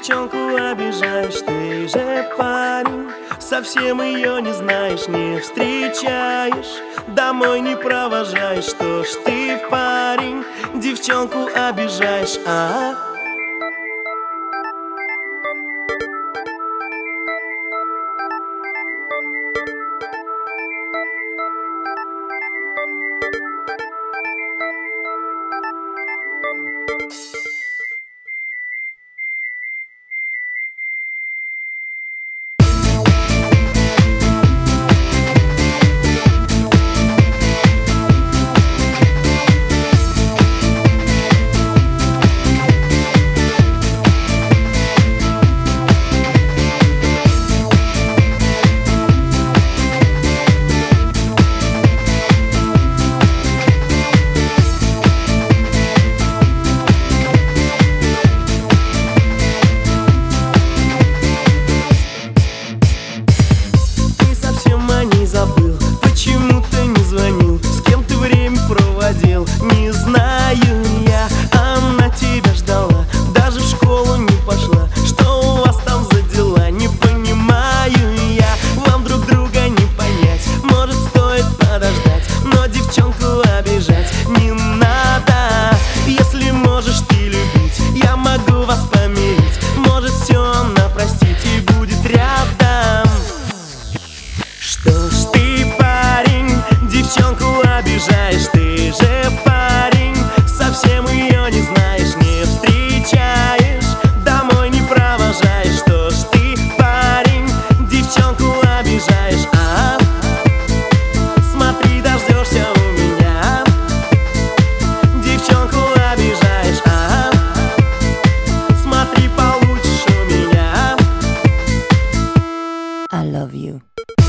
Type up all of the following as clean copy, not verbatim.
девчонку обижаешь, ты же парень. Совсем ее не знаешь, не встречаешь, домой не провожаешь. Что ж ты, парень, девчонку обижаешь, а? Не знаю я, она тебя ждала, даже в школу не пошла. Что у вас там за дела, не понимаю я. Вам друг друга не понять, может стоит подождать, но девчонку обижать не надо. Если можешь ты любить, я могу вас помирить. Может все она простить и будет рядом. Что ж ты, парень, девчонку обижаешь, ты же парень, совсем ее не знаешь, не встречаешь, домой не провожаешь. Что ж ты, парень, девчонку обижаешь, а? Смотри, дождешься у меня. Девчонку обижаешь, а? Смотри, получишь у меня. I love you.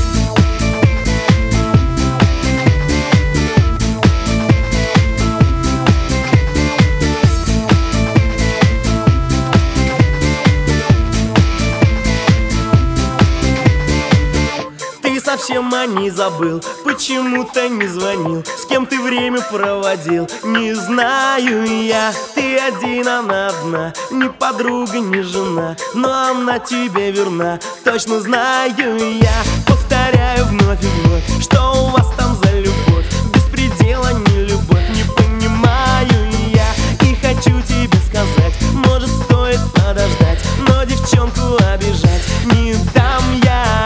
Совсем о ней забыл, почему-то не звонил. С кем ты время проводил, не знаю я. Ты один, она одна, ни подруга, ни жена, но она тебе верна, точно знаю я. Повторяю вновь и вновь, что у вас там за любовь, без предела не любовь, не понимаю я. И хочу тебе сказать, может стоит подождать, но девчонку обижать не дам я.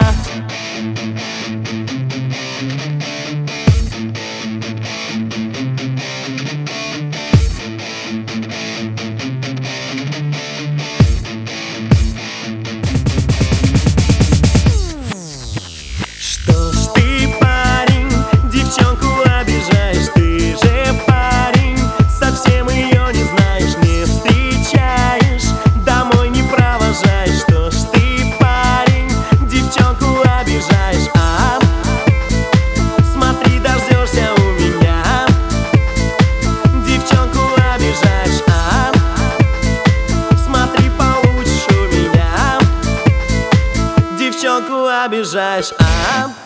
Что ж ты, парень, девчонку обижаешь, ты же парень, совсем ее не знаешь, не встречаешь, домой не провожаешь. Что ж ты, парень, девчонку обижаешь, а? Смотри, дождешься у меня. Девчонку обижаешь, а? Смотри, получишь у меня. Девчонку обижаешь, а?